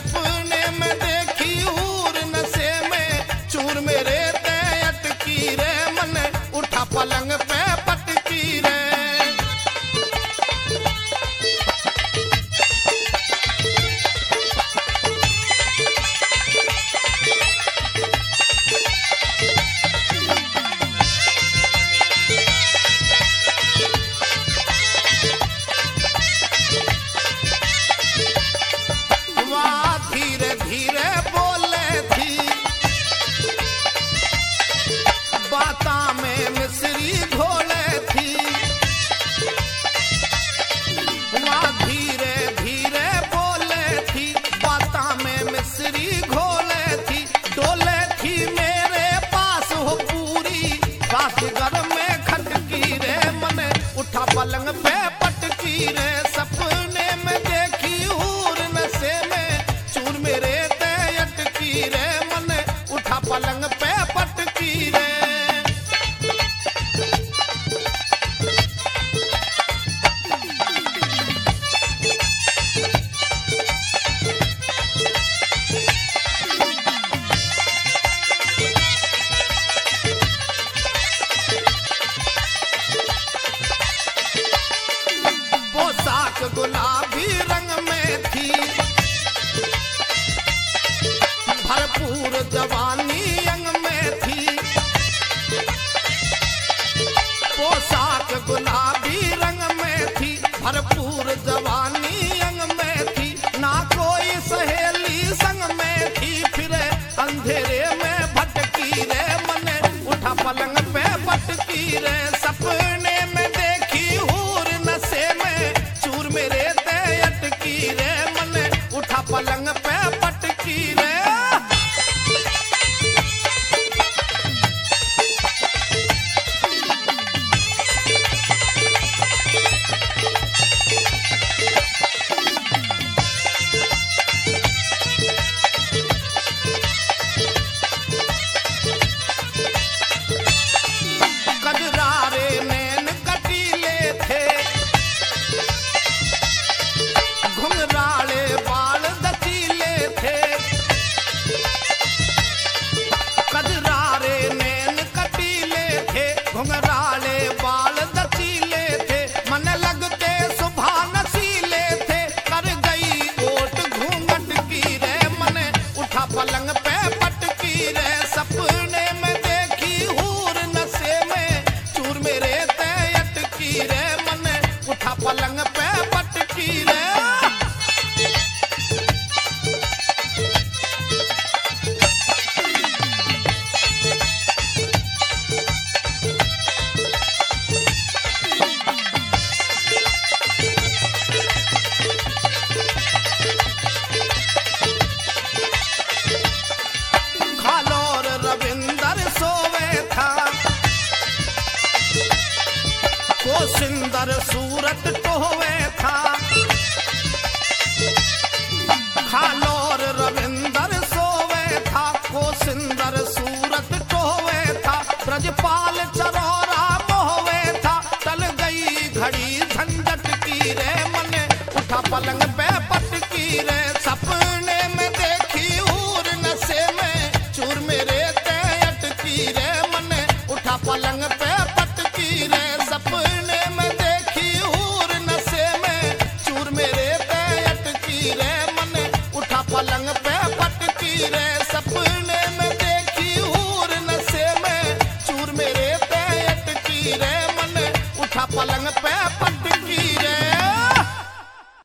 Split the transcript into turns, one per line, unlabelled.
सपने में देखी हूर नशे में चूर मेरे ते अटकी रे मन उठा पलंग पे पटकी रे। धीरे धीरे बोले थी बाता में मिश्री घोले थी। धीरे धीरे बोले थी बाता में मिश्री घोले थी। डोले थी मेरे पास हो पूरी बात घर में खटकी रे मन उठा पलंग पे पटकी रे। सपने में देखी हूर नशे में चूर मेरे ते अटकी रे मन उठा पलंग पे पटकी रे। पोशाक गुलाबी रंग में थी भरपूर जवानी अंग में थी। पोशाक गुलाबी रंग में थी भरपूर जवानी अंग में थी। ना कोई सहेली संग में थी फिर अंधेरे में भटकी रे मन उठा पलंग पे पटकी रे। सपने में देखी हूर नशे में चूर मेरे ते अटकी रे मन उठा पलंग पे पटकी रे। कजरारे नैन कटीले थे घुंघराले बाल दचीले थे। कजरारे नैन कटीले थे घुंघराले बाल दचीले थे। मन लगते सुबह नसीले थे कर गई ओट घूंघट की रे मन उठा पलंग पे पटकी रे। सपने में देखी हूर नशे में चूर मेरे ते अटकी रे मन उठा पलंग पे पटकी रे। खालोर रविंदर सोवे था को सुंदर सूरत टोवे था। खालोर रविंदर सोवे था को सुंदर सूरत टोवे था। ब्रजपाल चरोरा मोहवे था टल गई घड़ी झंझट की रे मन उठा पलंग पे पटकी रे।